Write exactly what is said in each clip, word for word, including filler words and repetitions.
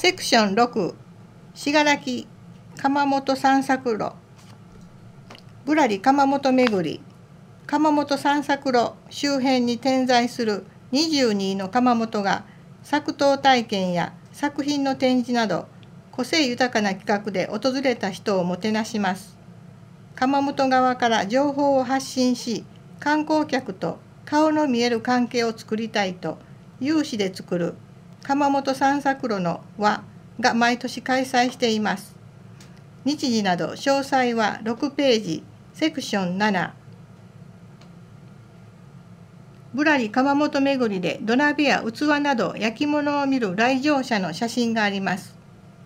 セクションろく、信楽窯元散策路。ぶらり窯元巡り。窯元散策路周辺に点在するにじゅうにの窯元が作陶体験や作品の展示など個性豊かな企画で訪れた人をもてなします。窯元側から情報を発信し、観光客と顔の見える関係を作りたいと有志で作る窯元散策路の輪が毎年開催しています。日時など詳細はろくページセクションなな。ぶらり窯元巡りで土鍋や器など焼き物を見る来場者の写真があります。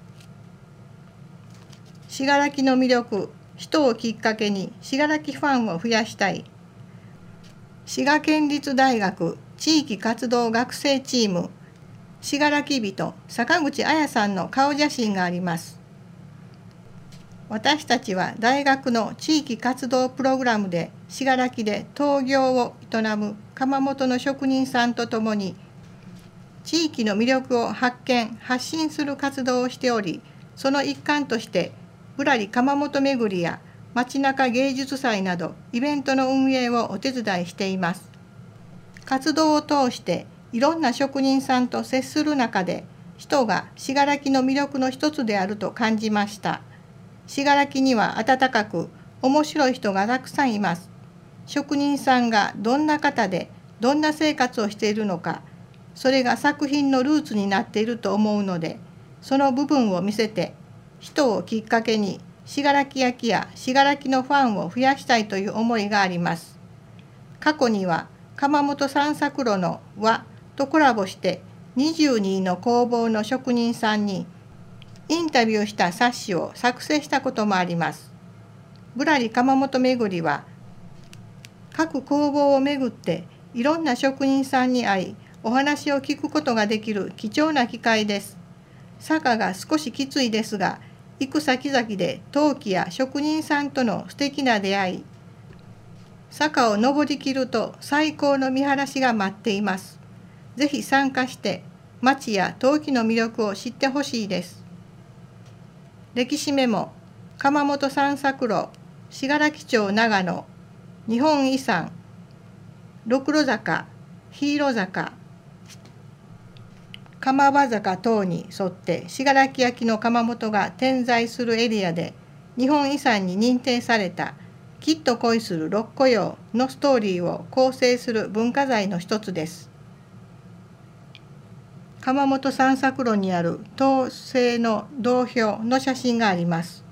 信楽の魅力、人をきっかけに信楽ファンを増やしたい。滋賀県立大学地域活動学生チーム信楽人坂口彩さんの顔写真があります。私たちは大学の地域活動プログラムで信楽で陶業を営む窯元の職人さんとともに地域の魅力を発見・発信する活動をしており、その一環としてぶらり窯元巡りや街中芸術祭などイベントの運営をお手伝いしています。活動を通していろんな職人さんと接する中で人が信楽の魅力の一つであると感じました。信楽には温かく面白い人がたくさんいます。職人さんがどんな方でどんな生活をしているのか、それが作品のルーツになっていると思うので、その部分を見せて人をきっかけに信楽焼や信楽のファンを増やしたいという思いがあります。過去には窯元散策路の輪とコラボしてにじゅうにの工房の職人さんにインタビューした冊子を作成したこともあります。ぶらり窯元巡りは各工房を巡っていろんな職人さんに会いお話を聞くことができる貴重な機会です。坂が少しきついですが、行く先々で陶器や職人さんとの素敵な出会い、坂を登りきると最高の見晴らしが待っています。ぜひ参加して町や陶器の魅力を知ってほしいです。歴史メモ、窯元散策路、信楽町長野、日本遺産、六路坂、日色坂、釜場坂等に沿って信楽焼の窯元が点在するエリアで日本遺産に認定されたきっと恋する六古窯のストーリーを構成する文化財の一つです。窯元散策路にある陶製の銅標の写真があります。